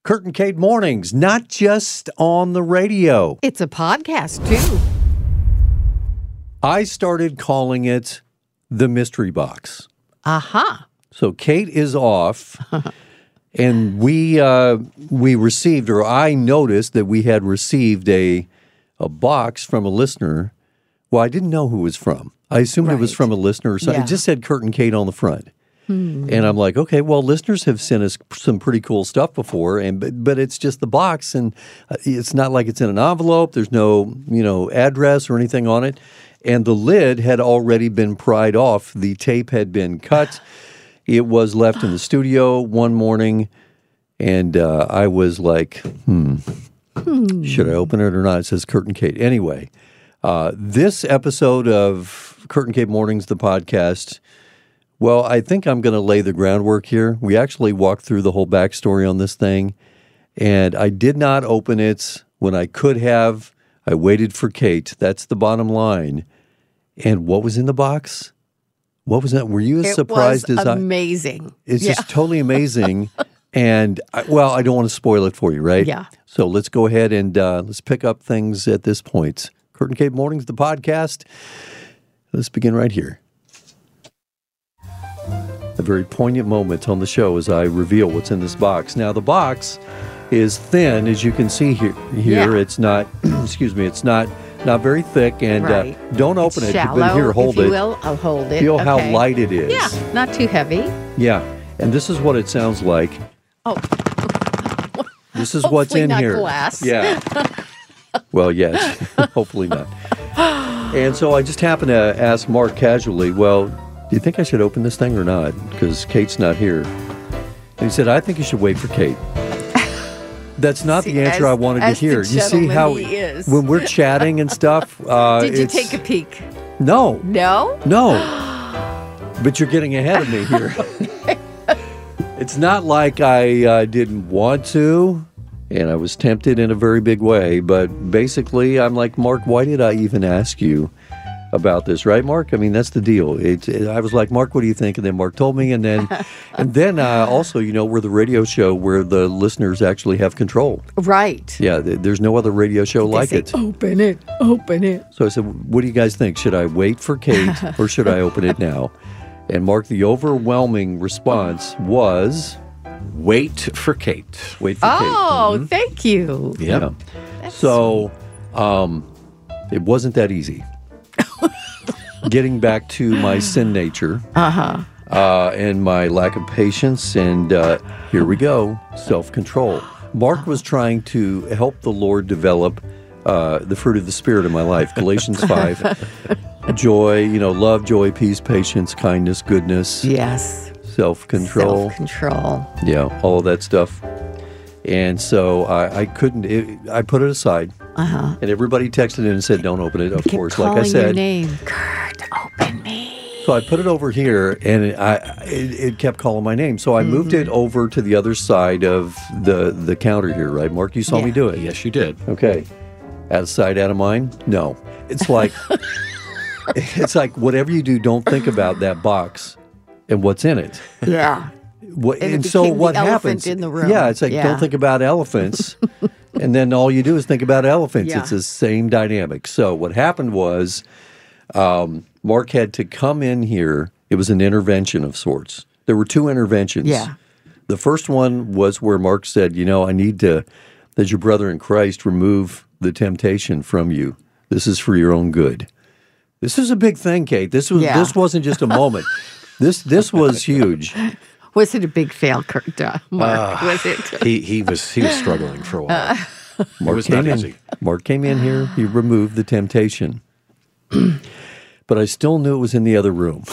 Kurt and Kate Mornings, not just on the radio. It's a podcast, too. I started calling it the Mystery Box. Aha. So Kate is off, and we received, or I noticed that we had received a box from a listener. Well, I didn't know who it was from. I assumed it was from a listener or something. Yeah. It just said Kurt and Kate on the front. And I'm like, okay, well, listeners have sent us some pretty cool stuff before, but it's just the box, and it's not like it's in an envelope. There's no, address or anything on it. And the lid had already been pried off. The tape had been cut. It was left in the studio one morning, and I was like, should I open it or not? It says Kurt and Kate. Anyway, this episode of Kurt and Kate Mornings, the podcast, well, I think I'm going to lay the groundwork here. We actually walked through the whole backstory on this thing, and I did not open it when I could have. I waited for Kate. That's the bottom line. And what was in the box? What was that? Were you as surprised as I? It was amazing. It's just totally amazing. And, I don't want to spoil it for you, right? Yeah. So let's go ahead and let's pick up things at this point. Kurt and Kate Mornings, the podcast. Let's begin right here. A very poignant moment on the show as I reveal what's in this box. Now, the box is thin, as you can see here. Yeah. It's not, it's not very thick, and Right. Don't open It's it. shallow, But here, hold if you it. will. I'll hold it. Feel how Okay. light it is. Yeah, not too heavy. Yeah, and this is what it sounds like. Oh, This is what's hopefully in not here. glass. Yeah. Well, yes. Hopefully not. And so I just happened to ask Mark casually, well, do you think I should open this thing or not? Because Kate's not here. And he said, I think you should wait for Kate. That's not See, the answer I wanted to as the hear. You see gentleman how he is. when we're chatting and stuff, Did you it's- take a peek? No. No? But you're getting ahead of me here. It's not like I didn't want to, and I was tempted in a very big way, but basically I'm like, Mark, why did I even ask you about this, right, Mark? I mean, that's the deal. I was like, Mark, what do you think? And then Mark told me, and then also, we're the radio show where the listeners actually have control. Right. Yeah, there's no other radio show like They say, it. Open it. Open it. So I said, what do you guys think? Should I wait for Kate or should I open it now? And Mark, the overwhelming response was, Wait for Kate. wait for Kate. Oh, thank you. Yeah. So it wasn't that easy. Getting back to my sin nature and my lack of patience, and here we go, self-control. Mark was trying to help the Lord develop the fruit of the Spirit in my life. Galatians 5, joy, love, joy, peace, patience, kindness, goodness, Yes. self-control. Self-control. Yeah, all of that stuff. And so I couldn't, I put it aside. And everybody texted in and said, don't open it, of course, like I Calling your said. name. Kurt, open me. So I put it over here, and it kept calling my name. So I moved it over to the other side of the counter here, right? Mark, you saw me do it. Yes, you did. Okay. Out of sight, out of mind? No. It's like, whatever you do, don't think about that box and what's in it. Yeah. And it so became what the elephant happens? in the room. Yeah, it's like, Yeah. don't think about elephants. And then all you do is think about elephants. Yeah. It's the same dynamic. So what happened was Mark had to come in here. It was an intervention of sorts. There were two interventions. Yeah. The first one was where Mark said, I need to, as your brother in Christ, remove the temptation from you. This is for your own good. This is a big thing, Kate. This wasn't just a moment. This was huge. Was it a big fail, Kurt? Mark, was it? He was struggling for a while. Mark was not easy. Mark came in here. He removed the temptation. But I still knew it was in the other room.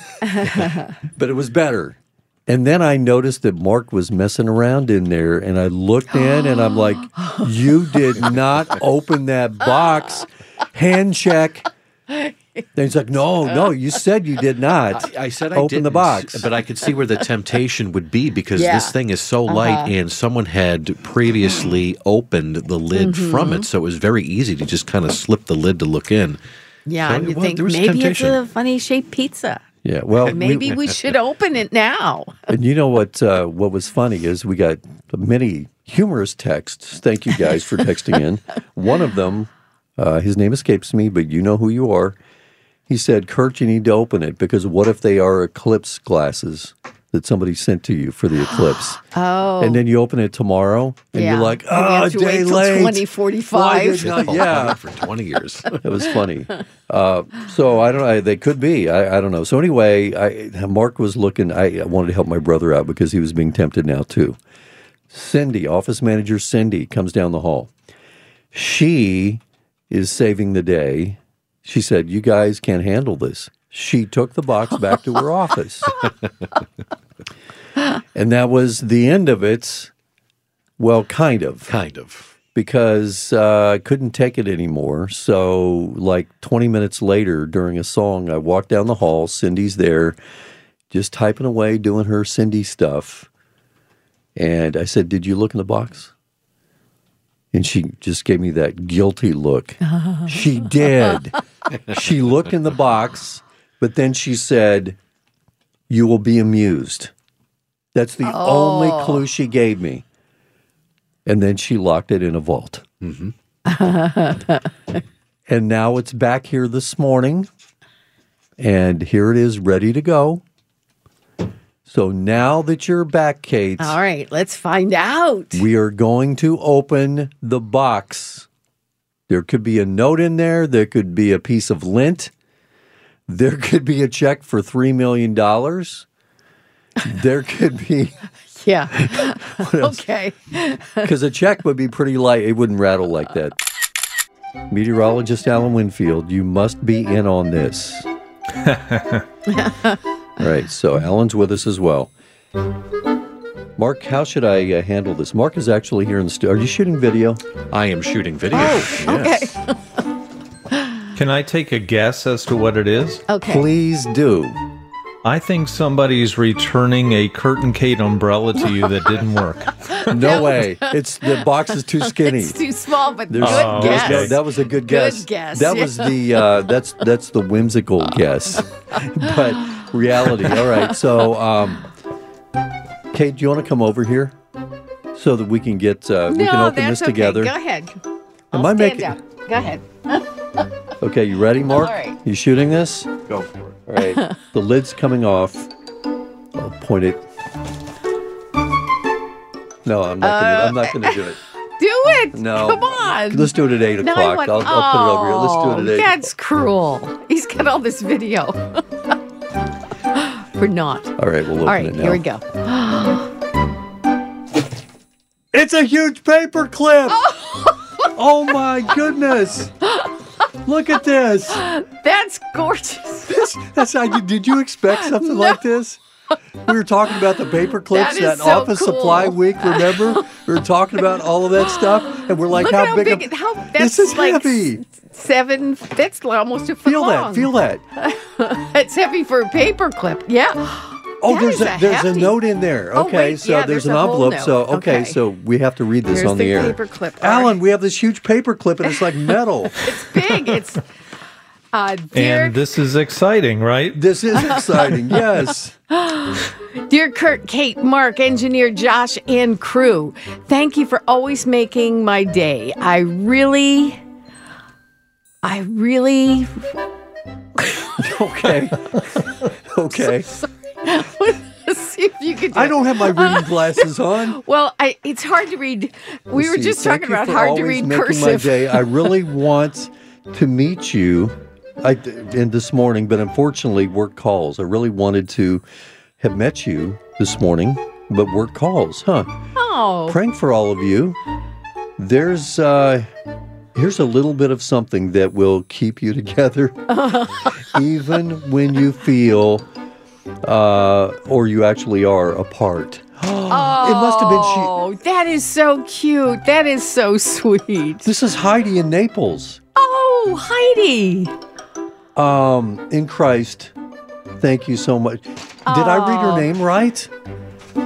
But it was better. And then I noticed that Mark was messing around in there, and I looked in, and I'm like, you did not open that box. Hand check. And he's like, no, you said you did not. I said I open didn't, the box. but I could see where the temptation would be because this thing is so light, and someone had previously opened the lid from it, so it was very easy to just kind of slip the lid to look in. Yeah, So and you well, think there was maybe temptation. it's a funny shaped pizza. Yeah. Well, Maybe we should open it now. and you know what was funny is we got many humorous texts. Thank you guys for texting in. One of them, his name escapes me, but you know who you are. He said, Kurt, you need to open it because what if they are eclipse glasses that somebody sent to you for the eclipse? Oh. And then you open it tomorrow and you're like, And we oh, a have to day wait till late. 2045. Yeah. For 20 years. It was funny. So I don't know. They could be. I don't know. So anyway, Mark was looking. I wanted to help my brother out because he was being tempted now too. Cindy, office manager Cindy, comes down the hall. She is saving the day. She said, you guys can't handle this. She took the box back to her office. And that was the end of it. Well, kind of. Kind of. Because I couldn't take it anymore. So like 20 minutes later during a song, I walked down the hall. Cindy's there just typing away, doing her Cindy stuff. And I said, did you look in the box? And she just gave me that guilty look. She did. She looked in the box, but then she said, you will be amused. That's the only clue she gave me. And then she locked it in a vault. Mm-hmm. And now it's back here this morning. And here it is ready to go. So now that you're back, Kate. All right, let's find out. We are going to open the box. There could be a note in there. There could be a piece of lint. There could be a check for $3 million. There could be... Yeah. Okay. Because a check would be pretty light. It wouldn't rattle like that. Meteorologist Alan Winfield, you must be in on this. All right, so Alan's with us as well. Mark, how should I handle this? Mark is actually here in the studio. Are you shooting video? I am shooting video. Oh, Yes. okay. Can I take a guess as to what it is? Okay. Please do. I think somebody's returning a Kurt and Kate umbrella to you that didn't work. No way. It's the box is too skinny. It's too small, but There's- good there's guess. no- that was a good guess. Good guess, That yeah. was the that's the whimsical guess, but reality. All right. So, Kate, do you want to come over here so that we can get we can No, open that's this together? okay. Go ahead. Am I'll I stand making- up. Go ahead. Okay, you ready, Mark? All right. You shooting this? Go for it. All right. The lid's coming off. I'll point it. No, I'm not gonna do it. Do it. No. Come on. Let's do it at 8 Now I o'clock. want- I'll put it over here. Let's do it at 8. That's cruel. He's got all this video. We're not. All right, we'll open All right, it now. here we go. It's a huge paper clip. Oh my goodness. Look at this. That's gorgeous. That's how did you expect something like this? We were talking about the paper clips, That is so office cool. supply week, remember? We were talking about all of that stuff, and we're like, Look how at how big, big, a, how this that's is like heavy. 7, that's almost a foot Feel long. that. It's heavy for a paper clip. Yeah. Oh, That is there's a hefty- note in there. Oh, Okay, wait, so yeah, there's there's an a whole envelope. note. So Okay. so we have to read this Here's on the the air. paper clip. All Alan, right. we have this huge paper clip, and it's like metal. It's big. It's dear, And this is exciting, right? This is exciting. Yes. dear Kurt, Kate, Mark, engineer Josh, and crew. Thank you for always making my day. I really. Okay. Okay. Let's see if you could. Do I it. don't have my reading glasses on. Well, it's hard to read. We were See, just thank talking you about for hard to always read making cursive. My day. I really want to meet you. In this morning, but unfortunately, work calls. I really wanted to have met you this morning, but work calls, huh? Oh, Praying for all of you. Here's a little bit of something that will keep you together, even when you feel, or you actually are apart. It must have been she. oh, that is so cute. That is so sweet. This is Heidi in Naples. Oh, Heidi. In Christ, thank you so much. Did I read her name right?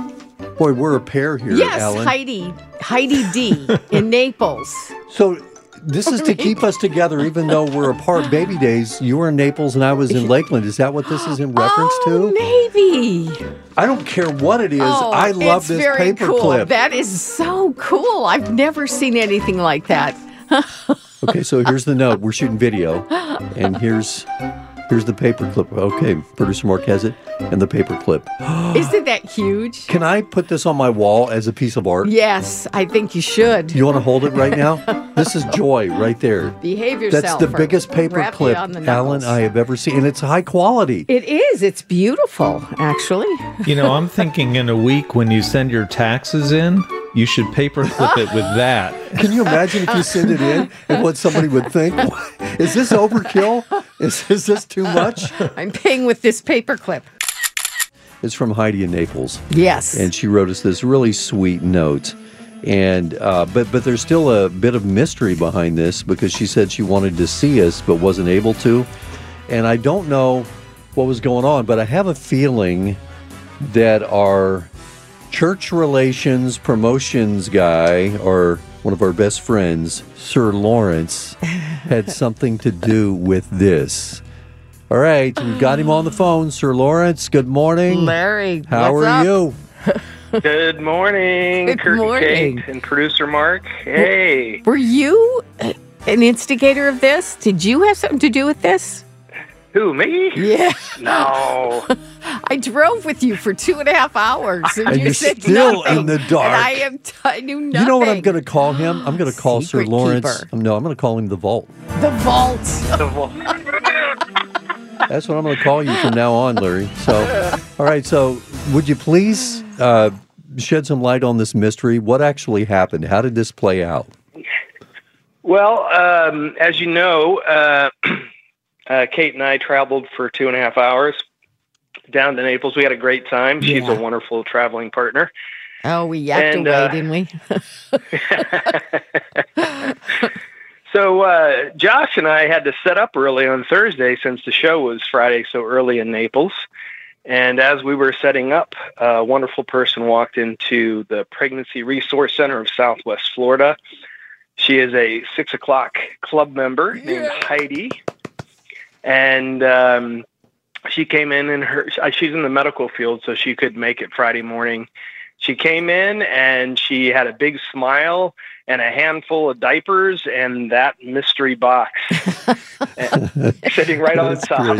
Boy, we're a pair here, Yes, Alan. Heidi D in Naples. So This is to keep us together, even though we're apart. Baby days, you were in Naples and I was in Lakeland. Is that what this is in reference to? Maybe. I don't care what it is. I love this paper cool. clip. That is so cool. I've never seen anything like that. Okay, so here's the note. We're shooting video, and here's the paper clip. Okay, producer Mark has it, and the paper clip. Isn't that huge? Can I put this on my wall as a piece of art? Yes, I think you should. You want to hold it right now? This is joy right there. Behave yourself. That's the biggest paper clip, Alan, I have ever seen, and it's high quality. It is. It's beautiful, actually. I'm thinking in a week when you send your taxes in, you should paperclip it with that. Can you imagine if you send it in and what somebody would think? Is this overkill? Is this too much? I'm paying with this paperclip. It's from Heidi in Naples. Yes. And she wrote us this really sweet note. And but there's still a bit of mystery behind this because she said she wanted to see us but wasn't able to. And I don't know what was going on, but I have a feeling that our church relations promotions guy, or one of our best friends, Sir Lawrence, had something to do with this. All right, we've got him on the phone. Sir Lawrence, good morning. Larry, how what's are up? you? Good morning, Good Kurt morning. and Kate and producer Mark. Hey. Were you an instigator of this? Did you have something to do with this? Who, me? Yeah. No. I drove with you for 2.5 hours, and you're said still nothing. in the dark. And I knew nothing. You know what I'm going to call him? I'm going to call Sir Secret Lawrence. keeper. No, I'm going to call him the Vault. The vault. That's what I'm going to call you from now on, Larry. So, all right. So, would you please shed some light on this mystery? What actually happened? How did this play out? Well, as you know, Kate and I traveled for 2.5 hours down to Naples. We had a great time. She's Yeah. a wonderful traveling partner. Oh, we yacked And, away, didn't we? So Josh and I had to set up early on Thursday since the show was Friday so early in Naples. And as we were setting up, a wonderful person walked into the Pregnancy Resource Center of Southwest Florida. She is a 6 o'clock club member named Heidi. And she came in and she's in the medical field, so she could make it Friday morning. She came in and she had a big smile and a handful of diapers and that mystery box sitting right on top.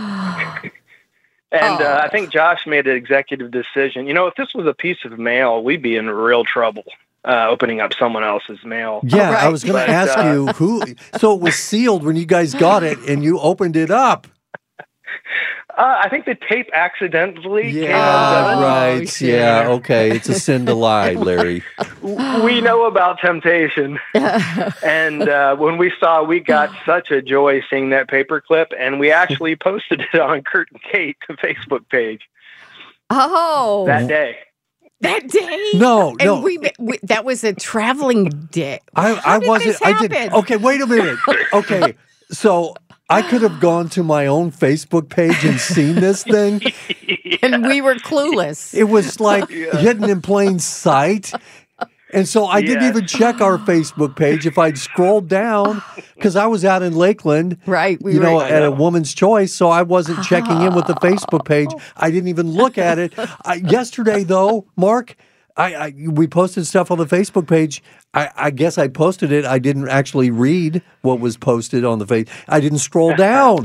And I think Josh made an executive decision. You know, if this was a piece of mail, we'd be in real trouble opening up someone else's mail. Yeah, right. I was going to ask you who. So it was sealed when you guys got it, and you opened it up. I think the tape accidentally came Yeah, undone. right. shit. Yeah, okay. It's a sin to lie, Larry. We know about temptation. And when we got such a joy seeing that paperclip, and we actually posted it on Kurt and Kate, the Facebook page, Oh, that day. that day? No, And no. we that was a traveling day. I How did wasn't. this I did. happen? Okay, wait a minute. Okay, so I could have gone to my own Facebook page and seen this thing. And we were clueless. It was like hidden in plain sight. And so I didn't Yes. even check our Facebook page. If I'd scrolled down, because I was out in Lakeland, Right. We you know, were, at a woman's choice, so I wasn't checking in with the Facebook page. I didn't even look at it. Yesterday, though, Mark, we posted stuff on the Facebook page. I guess I posted it. I didn't actually read what was posted on the page. I didn't scroll down.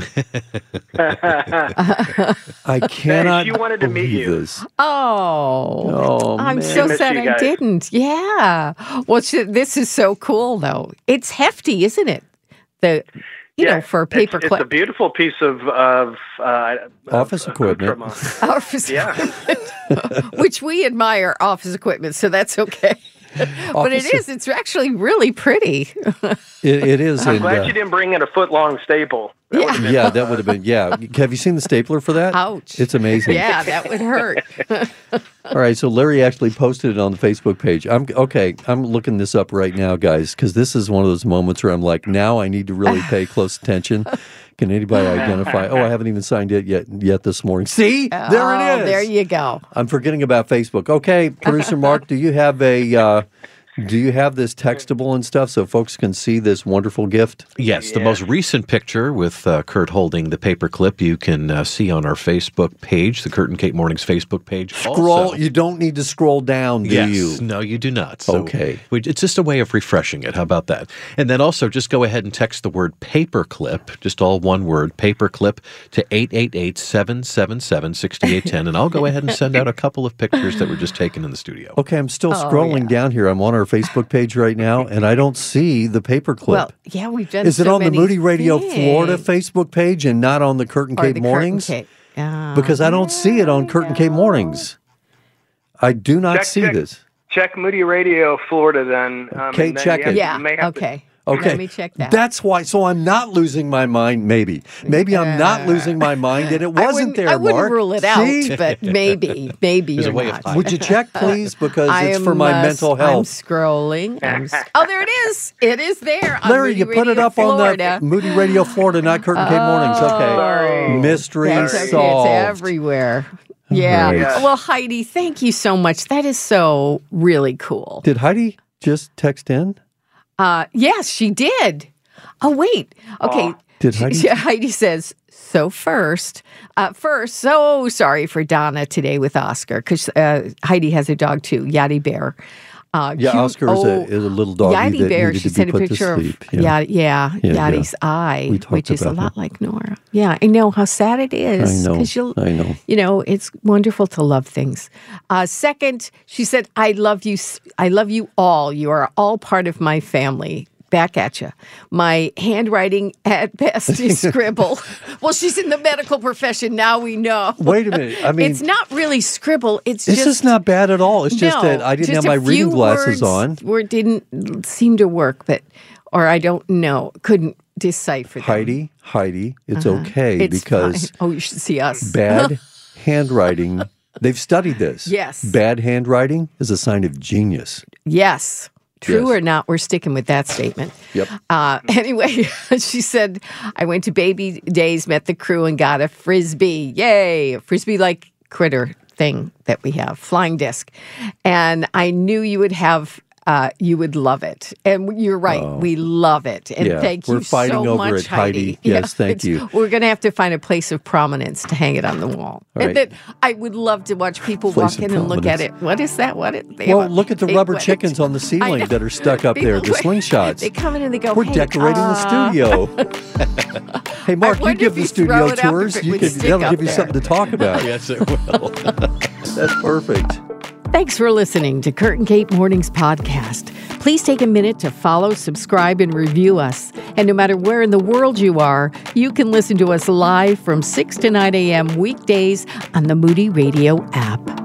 I cannot She wanted to meet believe you. this. Oh, I'm man. so Missed sad you I guys. didn't. Yeah. Well, this is so cool, though. It's hefty, isn't it? You know, for a paper it's clip. a beautiful piece of Office equipment. Office Yeah. equipment, which we admire office equipment, so that's okay. But it Office- is. It's actually really pretty. It is. I'm and, glad you didn't bring in a foot-long staple. yeah, that would have been. Yeah. Have you seen the stapler for that? Ouch. It's amazing. Yeah, that would hurt. All right, so Larry actually posted it on the Facebook page. I'm looking this up right now, guys, because this is one of those moments where I'm like, now I need to really pay close attention. Can anybody identify? Oh, I haven't even signed it yet this morning. See, there it is. There you go. I'm forgetting about Facebook. Okay, producer Mark, do you have a Do you have this textable and stuff so folks can see this wonderful gift? Yes, the most recent picture with Kurt holding the paperclip you can see on our Facebook page, the Kurt and Kate Mornings Facebook page. You don't need to scroll down, do you? No, you do not. So okay. It's just a way of refreshing it. How about that? And then also just go ahead and text the word paperclip, just all one word, paperclip, to 888-777-6810, and I'll go ahead and send out a couple of pictures that were just taken in the studio. Okay, I'm still scrolling down here. I'm on our Facebook page right now, and I don't see the paperclip. Well, yeah, we've done. Is it on the Moody Radio things. Florida Facebook page and not on the Kurt and Kate Mornings? Because I don't see it on Kurt and Kate Mornings. I do not see this. Check Moody Radio Florida then. Kate, check it. Okay. Okay. Let me check that. That's why. So I'm not losing my mind, maybe. Maybe I'm not losing my mind and it wasn't there, Mark. I wouldn't rule it out, but maybe you're not. Would you check, please? Because it's for my mental health. I'm scrolling. Oh, there it is. It is there. Larry, you put it up Florida. on the Moody Radio Florida, not Kurt and Kate Mornings. Okay. Sorry. Mystery That's solved. Okay. It's everywhere. Yeah. Right. Well, Heidi, thank you so much. That is so really cool. Did Heidi just text in? Yes, she did. Oh, wait. Okay. Did Heidi? Heidi says, so first, so sorry for Donna today with Oscar, because Heidi has a dog too, Yachty Bear. Oscar is a little doggy Yachty that Bear, needed she to sent be a put picture to of sleep. Yachty's eye, which is a lot like Nora. Yeah, I know how sad it is. I know. You know, it's wonderful to love things. Second, she said, I love you all. You are all part of my family. Back at you. My handwriting at best is scribble. Well, she's in the medical profession. Now we know. Wait a minute. I mean, it's not really scribble. It's this is not bad at all. It's just that I didn't have my reading glasses on. Or didn't seem to work, or I don't know. Couldn't decipher them. Heidi, it's okay it's because fine. Oh, you should see us. Bad handwriting. They've studied this. Yes. Bad handwriting is a sign of genius. Yes. True or not, we're sticking with that statement. Yep. Anyway, she said, I went to Baby Days, met the crew, and got a Frisbee. Yay! A Frisbee-like critter thing that we have, flying disc. And I knew you would love it. And you're right, we love it. And thank you so much, We're fighting over it, Heidi. Yes, thank you. We're going to have to find a place of prominence to hang it on the wall. Right. And then I would love to watch people walk in and look at it. What is that? Look at the rubber chickens on the ceiling that are stuck up there, the slingshots. They come in and they go, we're decorating the studio. Hey, Mark, you give the studio tours. That'll give you something to talk about. Yes, it will. That's perfect. Thanks for listening to Kurt and Kate Mornings Podcast. Please take a minute to follow, subscribe, and review us. And no matter where in the world you are, you can listen to us live from 6 to 9 a.m. weekdays on the Moody Radio app.